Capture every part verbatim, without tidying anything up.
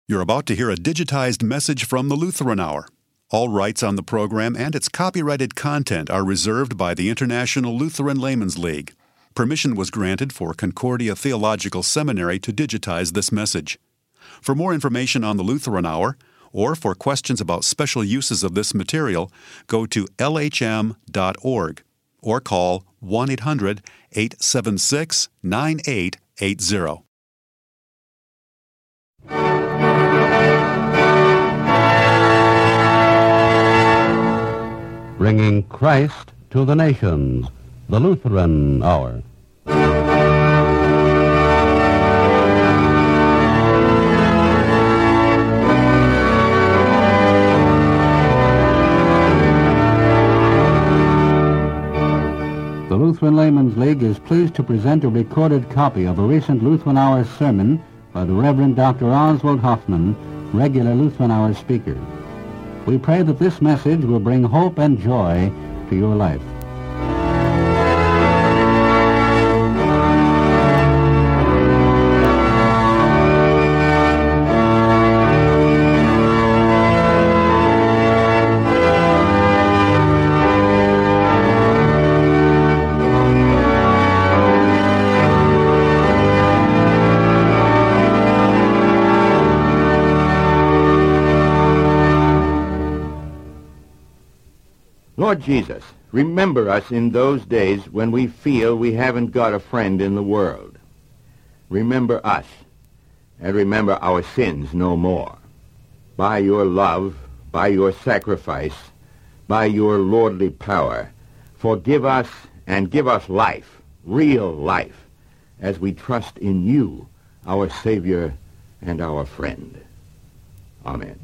You're about to hear a digitized message from the Lutheran Hour. All rights on the program and its copyrighted content are reserved by the International Lutheran Laymen's League. Permission was granted for Concordia Theological Seminary to digitize this message. For more information on the Lutheran Hour, or for questions about special uses of this material, go to L H M dot org or call one eight hundred, eight seven six, nine eight eight zero. Bringing Christ to the nations, the Lutheran Hour. The Lutheran Laymen's League is pleased to present a recorded copy of a recent Lutheran Hour sermon by the Reverend Doctor Oswald Hoffman, regular Lutheran Hour speaker. We pray that this message will bring hope and joy to your life. Lord Jesus, remember us in those days when we feel we haven't got a friend in the world. Remember us, and remember our sins no more. By your love, by your sacrifice, by your lordly power, forgive us and give us life, real life, as we trust in you, our Savior and our friend. Amen.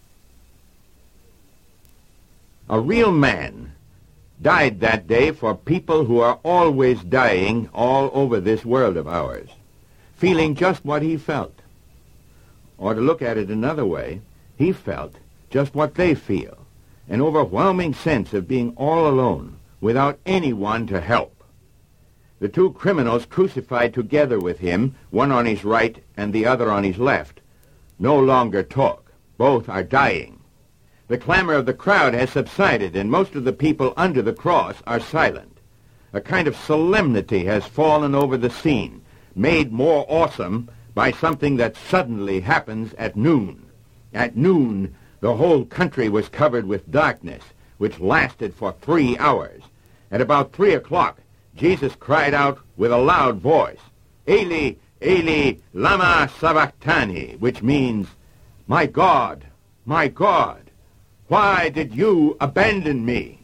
A real man died that day for people who are always dying all over this world of ours, feeling just what he felt. Or to look at it another way, he felt just what they feel, an overwhelming sense of being all alone, without anyone to help. The two criminals crucified together with him, one on his right and the other on his left, no longer talk. Both are dying. The clamor of the crowd has subsided, and most of the people under the cross are silent. A kind of solemnity has fallen over the scene, made more awesome by something that suddenly happens at noon. At noon, the whole country was covered with darkness, which lasted for three hours. At about three o'clock, Jesus cried out with a loud voice, Eli, Eli, lama sabachthani, which means, My God, my God, why did you abandon me?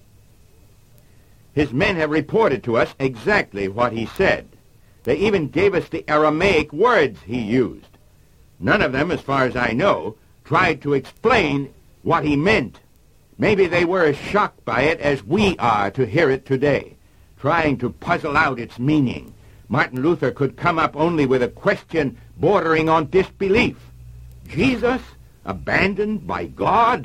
His men have reported to us exactly what he said. They even gave us the Aramaic words he used. None of them, as far as I know, tried to explain what he meant. Maybe they were as shocked by it as we are to hear it today, trying to puzzle out its meaning. Martin Luther could come up only with a question bordering on disbelief. Jesus abandoned by God?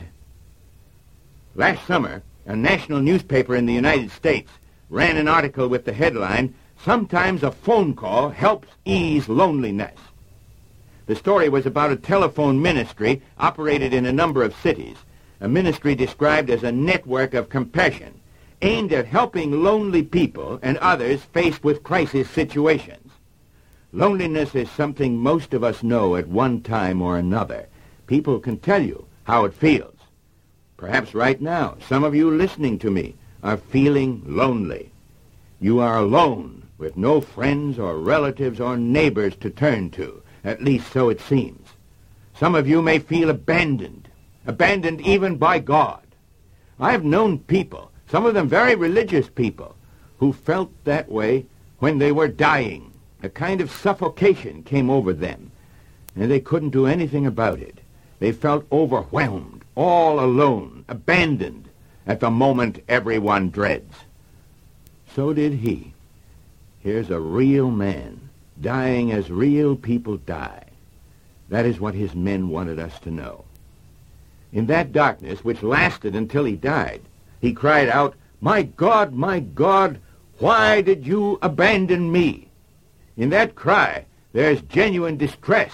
Last summer, a national newspaper in the United States ran an article with the headline, Sometimes a Phone Call Helps Ease Loneliness. The story was about a telephone ministry operated in a number of cities, a ministry described as a network of compassion, aimed at helping lonely people and others faced with crisis situations. Loneliness is something most of us know at one time or another. People can tell you how it feels. Perhaps right now, some of you listening to me are feeling lonely. You are alone, with no friends or relatives or neighbors to turn to, at least so it seems. Some of you may feel abandoned, abandoned even by God. I've known people, some of them very religious people, who felt that way when they were dying. A kind of suffocation came over them, and they couldn't do anything about it. They felt overwhelmed, all alone, abandoned, at the moment everyone dreads. So did he. Here's a real man, dying as real people die. That is what his men wanted us to know. In that darkness, which lasted until he died, he cried out, My God, my God, why did you abandon me? In that cry, there's genuine distress,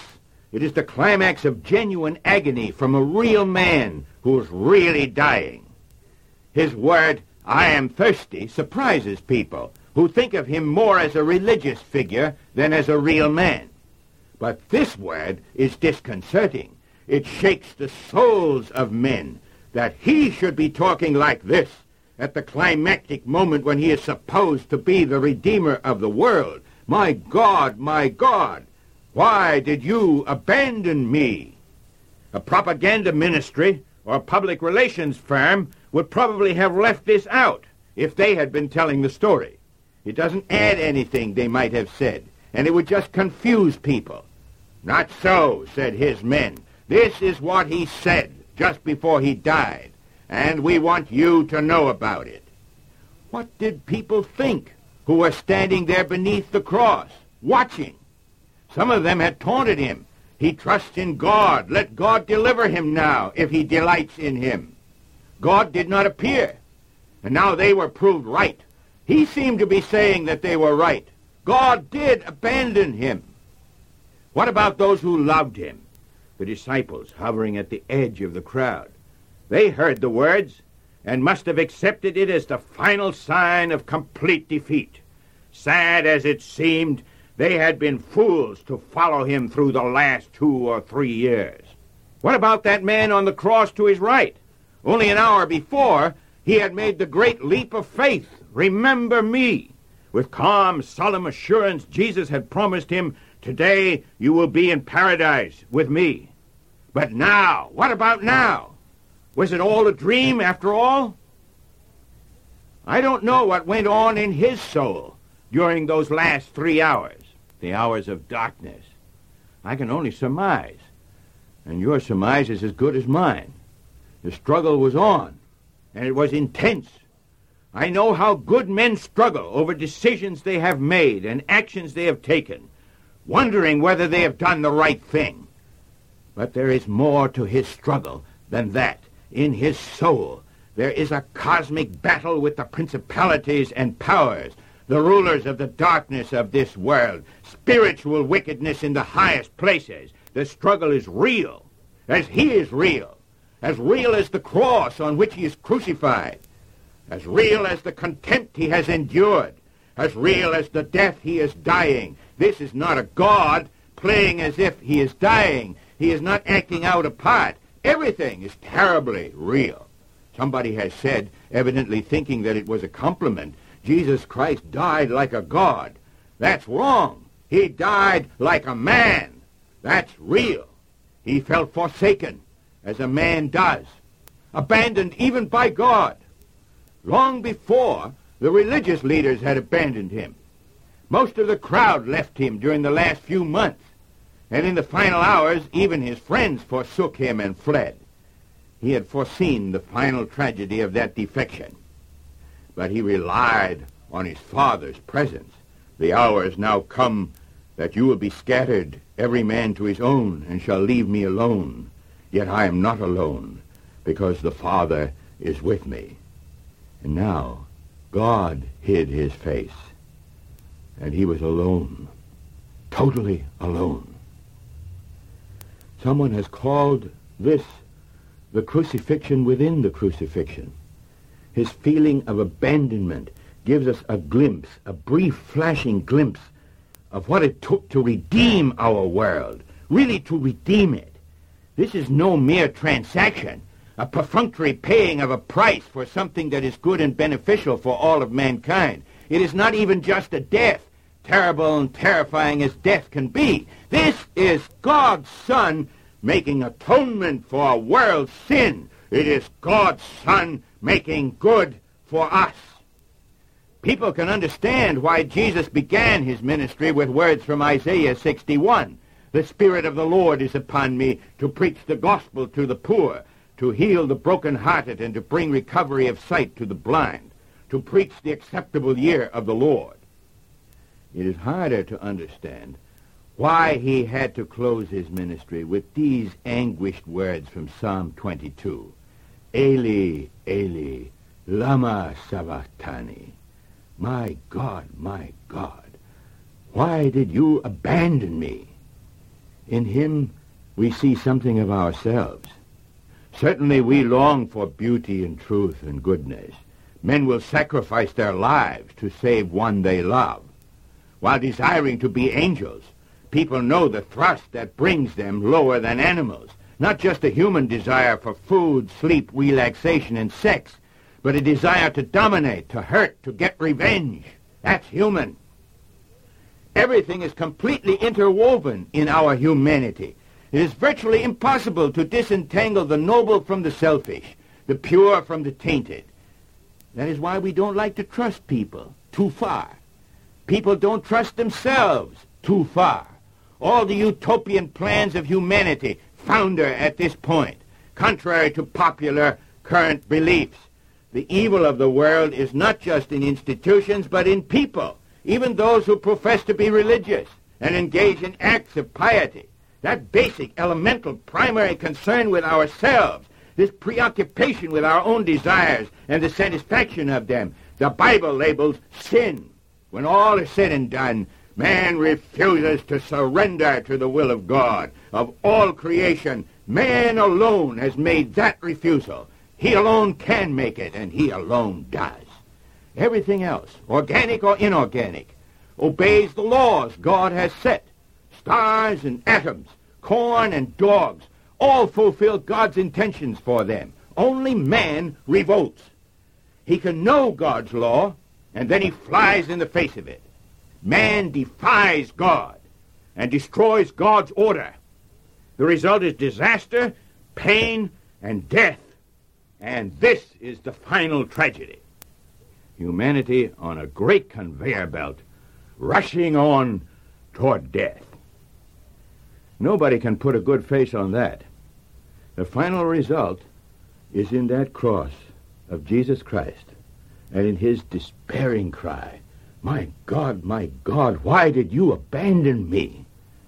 It is the climax of genuine agony from a real man who's really dying. His word, "I am thirsty," surprises people who think of him more as a religious figure than as a real man. But this word is disconcerting. It shakes the souls of men that he should be talking like this at the climactic moment when he is supposed to be the Redeemer of the world. "My God, my God, why did you abandon me?" A propaganda ministry or public relations firm would probably have left this out if they had been telling the story. It doesn't add anything they might have said, and it would just confuse people. "Not so," said his men. "This is what he said just before he died, and we want you to know about it." What did people think who were standing there beneath the cross, watching? Some of them had taunted him. "He trusts in God. Let God deliver him now if he delights in him." God did not appear, and now they were proved right. He seemed to be saying that they were right. God did abandon him. What about those who loved him? The disciples hovering at the edge of the crowd. They heard the words and must have accepted it as the final sign of complete defeat. Sad as it seemed, they had been fools to follow him through the last two or three years. What about that man on the cross to his right? Only an hour before, he had made the great leap of faith. "Remember me." With calm, solemn assurance, Jesus had promised him, "Today you will be in paradise with me." But now, what about now? Was it all a dream after all? I don't know what went on in his soul during those last three hours, the hours of darkness. I can only surmise, and your surmise is as good as mine. The struggle was on, and it was intense. I know how good men struggle over decisions they have made and actions they have taken, wondering whether they have done the right thing. But there is more to his struggle than that. In his soul, there is a cosmic battle with the principalities and powers, the rulers of the darkness of this world, spiritual wickedness in the highest places. The struggle is real, as he is real, as real as the cross on which he is crucified, as real as the contempt he has endured, as real as the death he is dying. This is not a God playing as if he is dying. He is not acting out a part. Everything is terribly real. Somebody has said, evidently thinking that it was a compliment, Jesus Christ died like a God. That's wrong. He died like a man. That's real. He felt forsaken, as a man does, abandoned even by God. Long before, the religious leaders had abandoned him. Most of the crowd left him during the last few months, and in the final hours, even his friends forsook him and fled. He had foreseen the final tragedy of that defection, but he relied on his Father's presence. "The hour is now come that you will be scattered, every man to his own, and shall leave me alone. Yet I am not alone, because the Father is with me." And now God hid his face, and he was alone, totally alone. Someone has called this the crucifixion within the crucifixion. His feeling of abandonment gives us a glimpse, a brief flashing glimpse of what it took to redeem our world, really to redeem it. This is no mere transaction, a perfunctory paying of a price for something that is good and beneficial for all of mankind. It is not even just a death, terrible and terrifying as death can be. This is God's Son making atonement for a world's sin. It is God's Son making good for us. People can understand why Jesus began his ministry with words from Isaiah sixty-one. "The Spirit of the Lord is upon me to preach the gospel to the poor, to heal the brokenhearted, and to bring recovery of sight to the blind, to preach the acceptable year of the Lord." It is harder to understand why he had to close his ministry with these anguished words from Psalm twenty-two. "Eli, Eli, lama sabachthani." My God, my God, why did you abandon me? In him we see something of ourselves. Certainly we long for beauty and truth and goodness. Men will sacrifice their lives to save one they love. While desiring to be angels, people know the thrust that brings them lower than animals. Not just a human desire for food, sleep, relaxation, and sex, but a desire to dominate, to hurt, to get revenge. That's human. Everything is completely interwoven in our humanity. It is virtually impossible to disentangle the noble from the selfish, the pure from the tainted. That is why we don't like to trust people too far. People don't trust themselves too far. All the utopian plans of humanity founder at this point, contrary to popular current beliefs. The evil of the world is not just in institutions, but in people, even those who profess to be religious and engage in acts of piety. That basic, elemental, primary concern with ourselves, this preoccupation with our own desires and the satisfaction of them, the Bible labels sin. When all is said and done, man refuses to surrender to the will of God. Of all creation, man alone has made that refusal. He alone can make it, and he alone does. Everything else, organic or inorganic, obeys the laws God has set. Stars and atoms, corn and dogs, all fulfill God's intentions for them. Only man revolts. He can know God's law, and then he flies in the face of it. Man defies God and destroys God's order. The result is disaster, pain, and death. And this is the final tragedy. Humanity on a great conveyor belt, rushing on toward death. Nobody can put a good face on that. The final result is in that cross of Jesus Christ and in his despairing cry, "My God, my God, why did you abandon me?"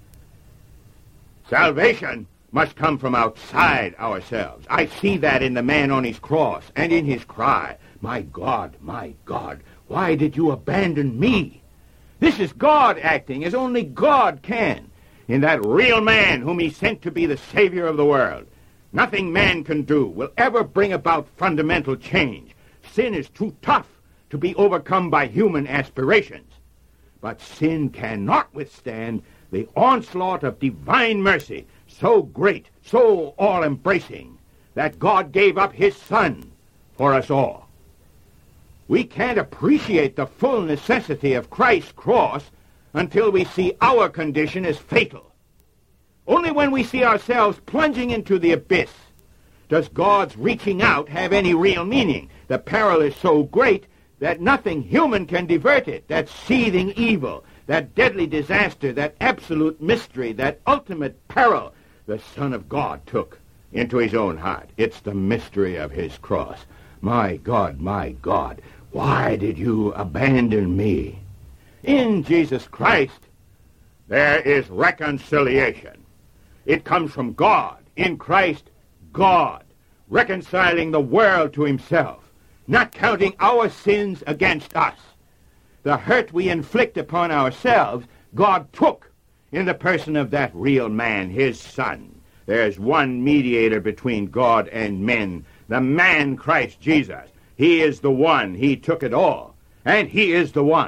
Salvation must come from outside ourselves. I see that in the man on his cross and in his cry, "My God, my God, why did you abandon me?" This is God acting as only God can in that real man whom he sent to be the Savior of the world. Nothing man can do will ever bring about fundamental change. Sin is too tough to be overcome by human aspirations. But sin cannot withstand the onslaught of divine mercy, so great, so all-embracing, that God gave up his Son for us all. We can't appreciate the full necessity of Christ's cross until we see our condition as fatal. Only when we see ourselves plunging into the abyss does God's reaching out have any real meaning. The peril is so great that nothing human can divert it. That seething evil, that deadly disaster, that absolute mystery, that ultimate peril the Son of God took into his own heart. It's the mystery of his cross. My God, my God, why did you abandon me? In Jesus Christ, there is reconciliation. It comes from God. In Christ, God, reconciling the world to himself, not counting our sins against us. The hurt we inflict upon ourselves, God took in the person of that real man, his Son. There's one mediator between God and men, the man Christ Jesus. He is the one. He took it all, and he is the one.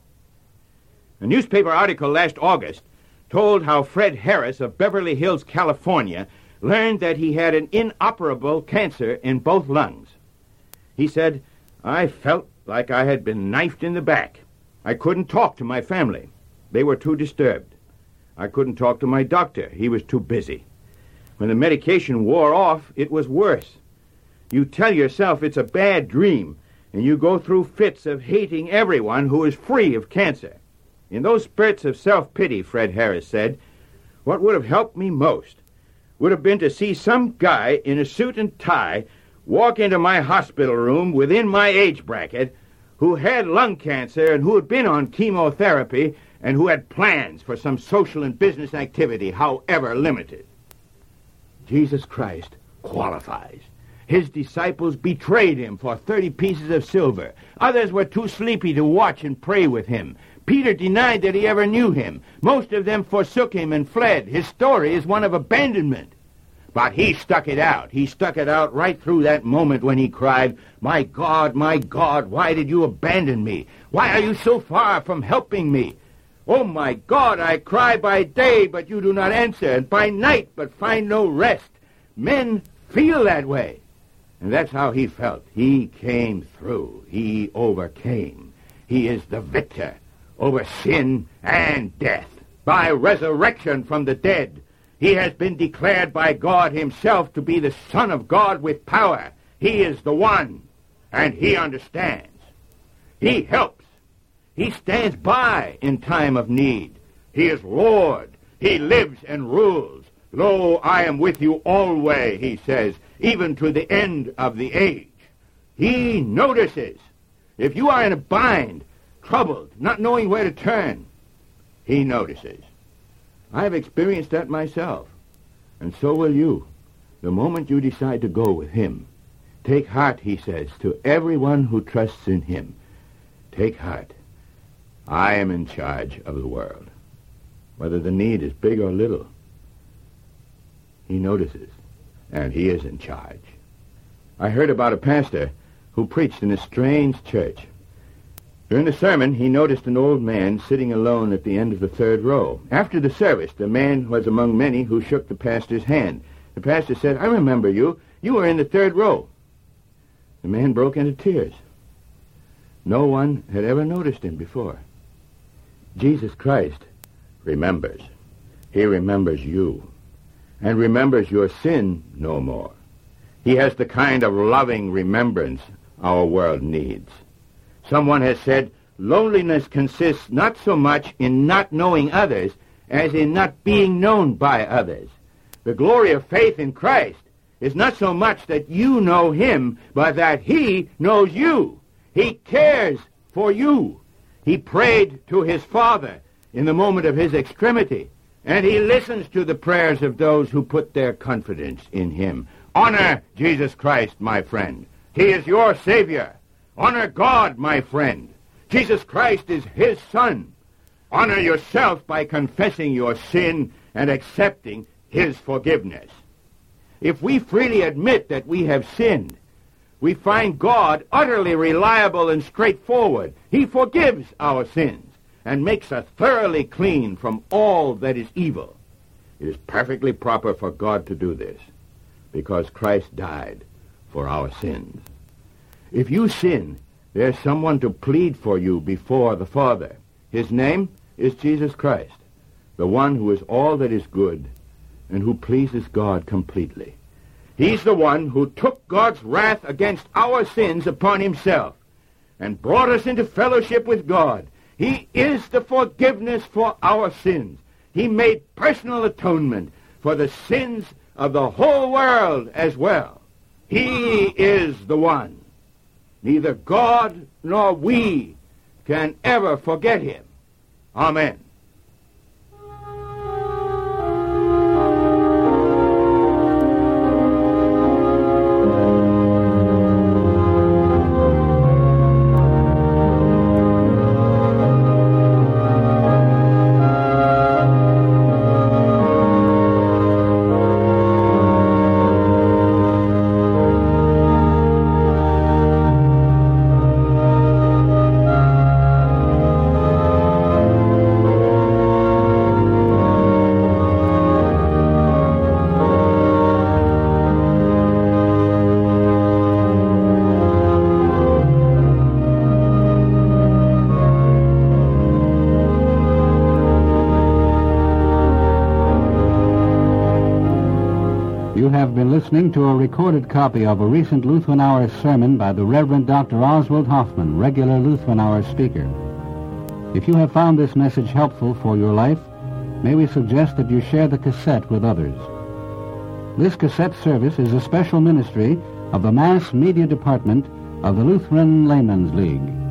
A newspaper article last August told how Fred Harris of Beverly Hills, California, learned that he had an inoperable cancer in both lungs. He said, "I felt like I had been knifed in the back. I couldn't talk to my family. They were too disturbed. I couldn't talk to my doctor. He was too busy. When the medication wore off, it was worse. You tell yourself it's a bad dream, and you go through fits of hating everyone who is free of cancer. In those spurts of self-pity," Fred Harris said, "what would have helped me most would have been to see some guy in a suit and tie walk into my hospital room within my age bracket who had lung cancer and who had been on chemotherapy and who had plans for some social and business activity, however limited." Jesus Christ qualifies. His disciples betrayed him for thirty pieces of silver. Others were too sleepy to watch and pray with him. Peter denied that he ever knew him. Most of them forsook him and fled. His story is one of abandonment. But he stuck it out. He stuck it out right through that moment when he cried, "My God, my God, why did you abandon me? Why are you so far from helping me? Oh, my God, I cry by day, but you do not answer, and by night, but find no rest." Men feel that way. And that's how he felt. He came through. He overcame. He is the victor over sin and death. By resurrection from the dead, he has been declared by God himself to be the Son of God with power. He is the one, and he understands. He helps. He stands by in time of need. He is Lord. He lives and rules. "Lo, I am with you always," he says, "even to the end of the age." He notices. If you are in a bind, troubled, not knowing where to turn, he notices. I've experienced that myself, and so will you, the moment you decide to go with him. Take heart, he says, to everyone who trusts in him. Take heart. I am in charge of the world, whether the need is big or little. He notices, and he is in charge. I heard about a pastor who preached in a strange church. During the sermon, he noticed an old man sitting alone at the end of the third row. After the service, the man was among many who shook the pastor's hand. The pastor said, "I remember you. You were in the third row." The man broke into tears. No one had ever noticed him before. Jesus Christ remembers. He remembers you, and remembers your sin no more. He has the kind of loving remembrance our world needs. Someone has said, loneliness consists not so much in not knowing others as in not being known by others. The glory of faith in Christ is not so much that you know him, but that he knows you. He cares for you. He prayed to his Father in the moment of his extremity, and he listens to the prayers of those who put their confidence in him. Honor Jesus Christ, my friend. He is your Savior. Honor God, my friend. Jesus Christ is his Son. Honor yourself by confessing your sin and accepting his forgiveness. If we freely admit that we have sinned, we find God utterly reliable and straightforward. He forgives our sins and makes us thoroughly clean from all that is evil. It is perfectly proper for God to do this, because Christ died for our sins. If you sin, there's someone to plead for you before the Father. His name is Jesus Christ, the one who is all that is good and who pleases God completely. He's the one who took God's wrath against our sins upon himself and brought us into fellowship with God. He is the forgiveness for our sins. He made personal atonement for the sins of the whole world as well. He is the one. Neither God nor we can ever forget him. Amen. You have been listening to a recorded copy of a recent Lutheran Hour sermon by the Reverend Doctor Oswald Hoffman, regular Lutheran Hour speaker. If you have found this message helpful for your life, may we suggest that you share the cassette with others. This cassette service is a special ministry of the Mass Media Department of the Lutheran Laymen's League.